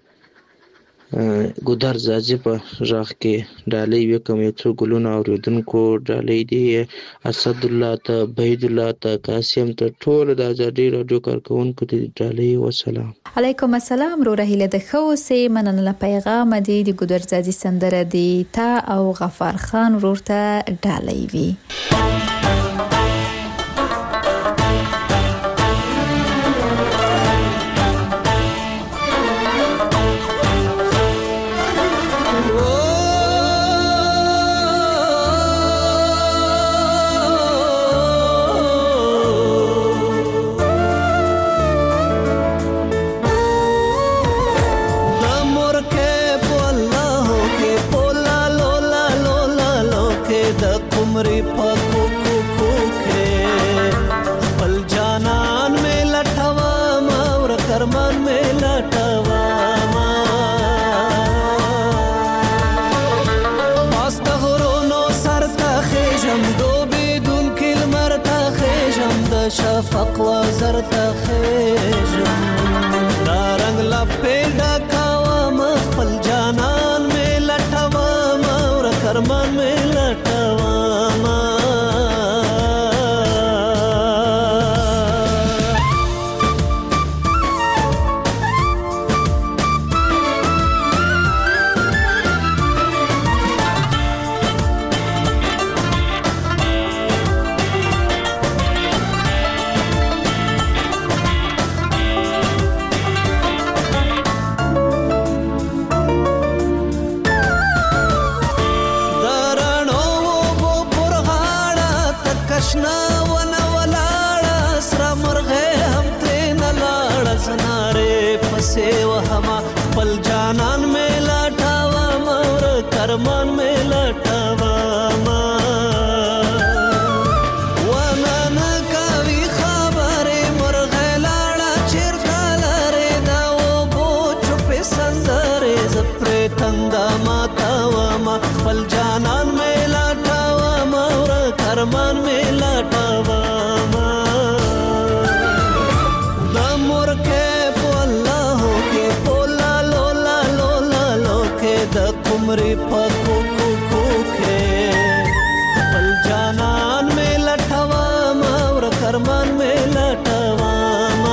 ګودر زاځي په غږ کې ډالۍ وکم یو څو ګلونه اوریدونکو ډالۍ دی اسد الله ته بهید الله ته قاسم ته ټول د آزادۍ رادیو کارکونکو ته ډالۍ وسلام. علیکم السلام. رو رهیله د خوسه مننه له پیغام دی د ګودر زاځي سندره دی تا او غفار خان ورته ډالۍ وی. شفق وزر تخیجم دا رنگ لپې ډکوم خپل جانان مې لټوم او کرمان مې لټوم. خپل جانان مې لټوم او کرمان مې لټوم. ونه نه کوي خبرې مرغې لاړه چیرته لرې دا اوبو چوپې سندرې زه پرې تنده ماتوم خپل جانان مې لټوم او کرمان مې لټوم. د مورکې د قمري په کوکو کوکې خپل جانان مې لټوم او کرمان مې لټوم.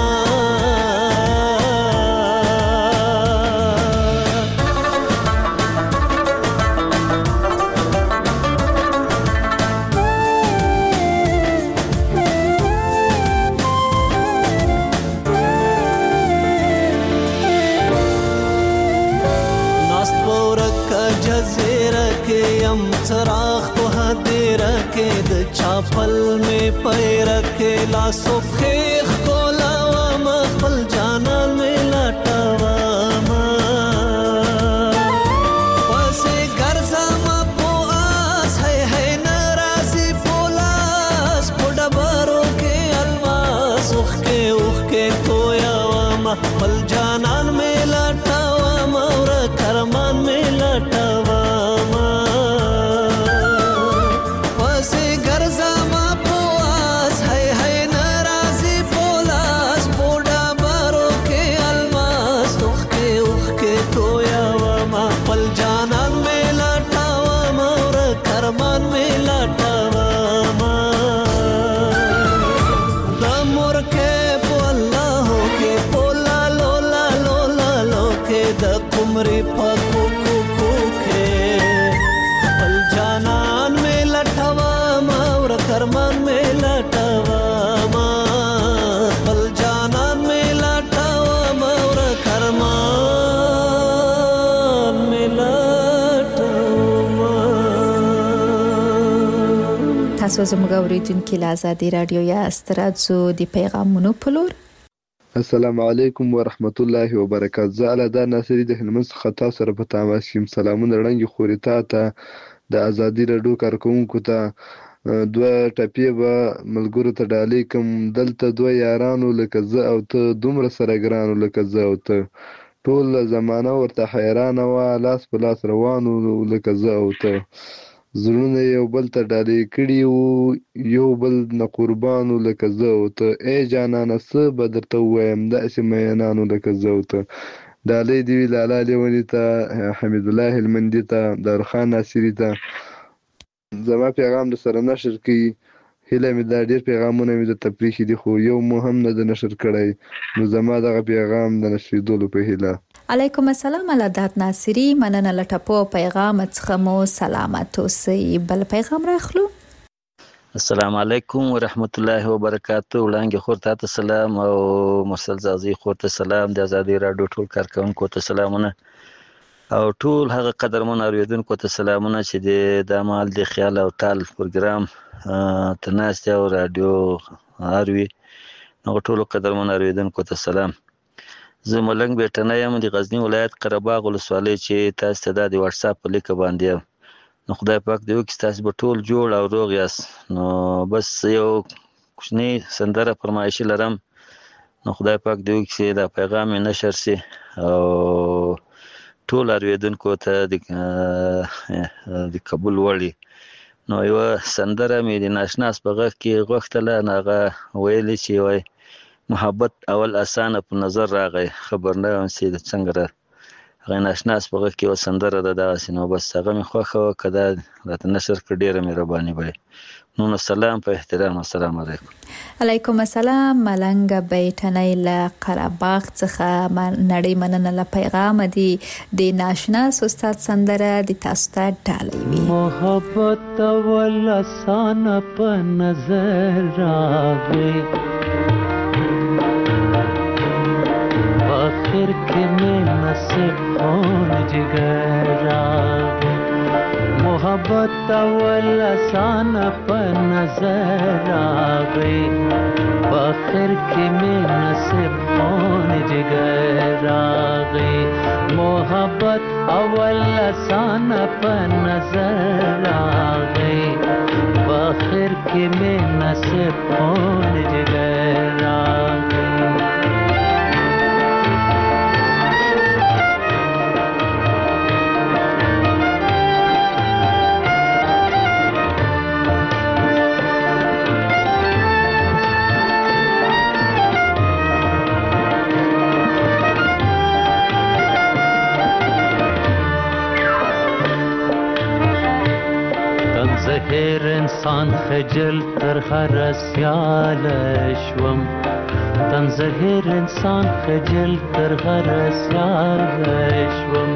چراغ په هدیره کې د چاپل مې پیره کې لاسو خیخ کولاوم خپل جانان مې لټوم. پسې ګرځم په آس هی هی ناراضي پولاس په ډبرو کې الماس اوښ کې اوښ کې تویوم خپل جانان مې لټوم او کرمان مې لټوم. تاسو زموږ اوریدونکو له آزادي رادیو یا استرادزو د پیغامونو په لور. السلام علیکم ورحمت الله وبرکاته. زه علدا ناصری د هلمند څخه تاسو سره په تماس یم. سلامونه وړاندې خوري تا ته د آزادي رادیو کارکونکو ته. دوه ټپې به ملګرو ته ډالۍ کوم. دلته دوه یارانو لکه زه او ته، دومره سره ګرانو لکه زه او ته. ټول زمانه ورته حیرانه وه، لاس په لاس روانو لکه زه او ته. زړونه یو بل ته ډالۍ کړي وو، یو بل نه قربانو لکه زه او ته. ای جانانه څه به درته ووایم، داسې مینانو لکه زه او ته. ډالۍ دې وي لالا لیوني ته، حمید الله هلمندي ته، دارخان ناصري ته. زما پیغام در سره نشر کړي. هیله مې دا ډېر پیغامونه مې درته پرېښي دي، خو یو مو هم نه د نشر کړی، نو زما دغه پیغام د نشریدلو په هیله. علیکم السلام علادات ناصری، مننه له ټپو پیغام څخه مو سلامت اوسئ. بل پیغام راخلو. السلام علیکم ورحمت الله وبرکاته. وړانګې خور ته سلام او مرسل زازي خور ته سلام. د آزادي رادیو ټول کارکونکو ته سلامونه او ټول هغه قدرمن اوریدونکو ته سلامونه چې د دمال د خیال او تال پروګرام تناسته او رادیو اروي. نو ټول قدرمن اوریدونکو ته سلام. زه ملنګ بیٹنه یم د غزنی ولایت قره باغ ولسوالۍ چې تاسو ته د واتس اپ په لیک باندې یم. نو خدای پاک دې وکړي تاسو به ټول جوړ او روغ یاست. نو بس یو کوچنی سندره فرمایشي لرم، نو خدای پاک دې وکړي چې دا پیغام یې نشر شي او ټول اوریدونکو ته د قبول وړي. نو یو سندره مې د ناشناس په غږ کې غوښتله، هغه ویلي چې وایي محبت اول اسانه په نظر راغی، خبر نه وم چې د څنګه را هغه ناشناس په غږ کې یوه سندره ده دغسې. نو بس هغه مې خوښه وه، که دا راته نشر کړه ډېره مهرباني به وي. نو نو سلام په احترام. السلام علیکم. علیکم السلام. ملنګ بیٹنی له قره باغ څخه نړۍ مننه له پیغام دی. د ناشناس استاد سندره د تاسو ته ډالۍ وي. محبت اول اسانه په نظر راغی، آخر کے میں نصیب خون جگر آگے. محبت اول آسان پر نظر آگئی، آخر کے میں نصیب خون جگر آگئی. محبت اول آسان پر نظر آگئی، آخر کے میں نصیب خون جگر آگئی. زهر انسان خجل تر هر سیال شوم، تن زهر انسان خجل تر هر سیال شوم.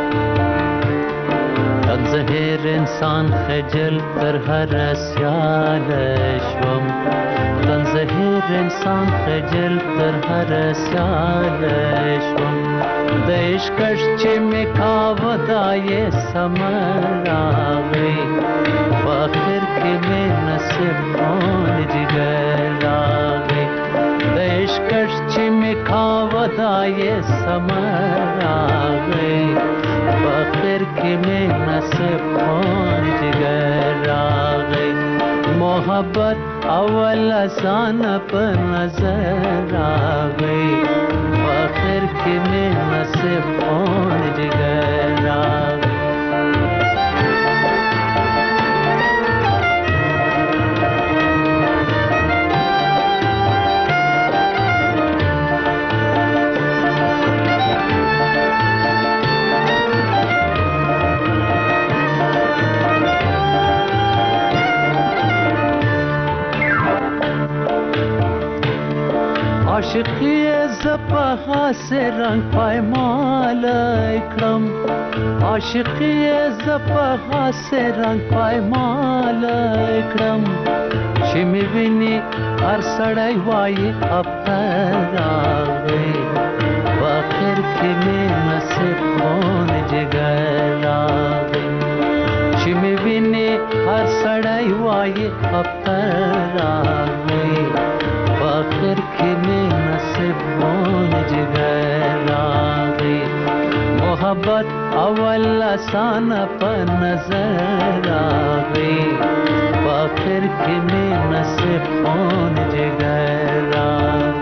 تن زهر انسان خجل تر هر سیال شوم، تن زهر انسان خجل تر هر سیال شوم. د عشقش چې مې کاوه دا یې سمر راغی، آخر کې مې نصیب خون جگر راغی. د عشقش چې مې کاوه دا یې سمر راغی، آخر کې مې نصیب خون جگر راغی. محبت اول آسان پر نظر راغی، آخر کې مې نصیب خون جگر راغی. عاشقی زپا حاس رنگ پایمال اکرم، عاشقی زپا حاس رنگ پایمال اکرم. چې می ویني هر سړی وایي افتر راغی، آخر کې مې نصیب خون جگر راغی. چې چې مې وینې هر سړی وایي اختر راغی په آخر کې مې نصیب مون جګر راغی محبت اول آسان په نظر راغی په آخر کې مې نصیب مون جګر راغی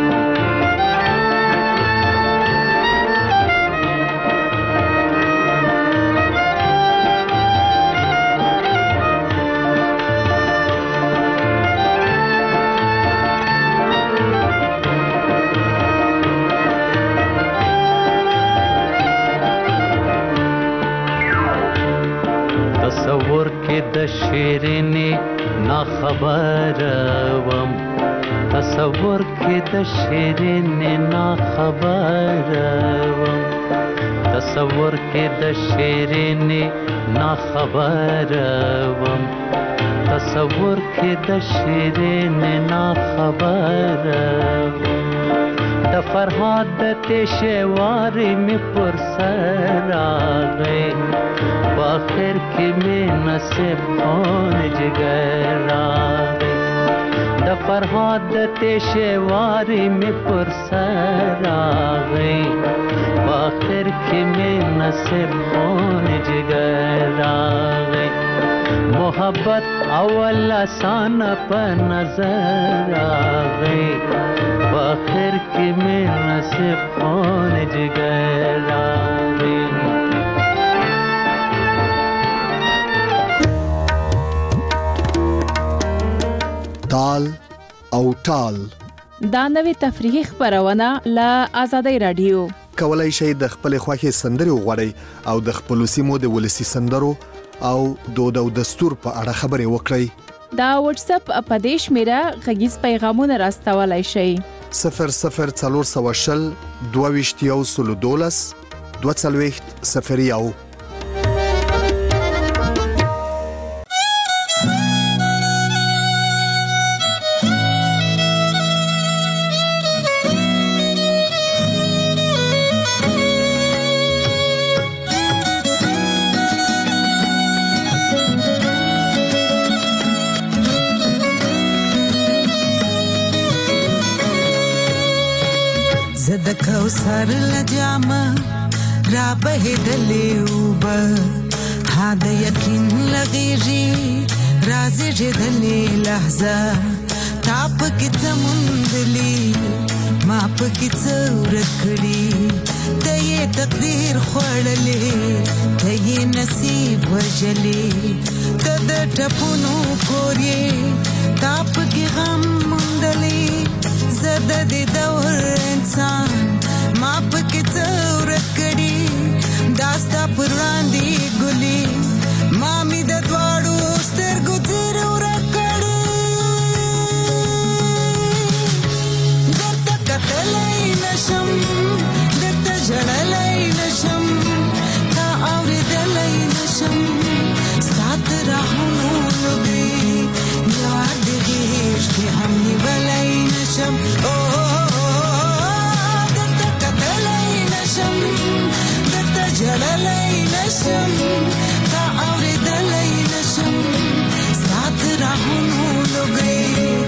تصور کې د شیرینې نا خبر وم تصور کې د شیرینې نا خبر وم تصور کې د شیرینې نا خبر وم تصور کې د شیرینې نا خبر وم د فرهاد د تشه واري می پر سر راغی په آخر کې مې نصیب خون جګر راغی د فرهاد د تشه واري می پر سر راغی په آخر کې مې نصیب خون جګر راغی محبت اول آسان په نظر راغی په آخر کې مې نصیب خون جګر راغی تال او ټال دا نوې تفریحي خبرونه له آزادۍ رادیو کولای شئ د خپل خوښي سندري وغوړئ او د خپل سیمو د ولسی سندرو او دود او دستور په اړه خبرې وکړئ دا واتس اپ اپدیش میرا غږیز پیغامونه راستولای شئ صفر صفر څلور سوه شل دوه ویشت یو سلو دولس دوه څلوېښت صفر یو زد کوثر لجامه را بهدلې وبه ها د یقین لغېږي راځي جدلې لحظه تا پکې څه موندلي ما پکې څه ورک کړي ته یې تقدیر خوړلې ته یې نصیب وژلې ته د ټپونو کور یې تا پکې غم موندلې زه د دې دور انسان ما پکې څه ورک کړي دا ستا پر وړاندې ګلې ما مې د دواړو سترګو څیرې ورک کړي درته کتلی نشم درته ژړلی نشم تا اورېدلی نشم ستا د راهونو لوګې یوه د غېږ کې هم نیولی نشم جړلای نشم تا اورېدلای نشم سات راهونو لګي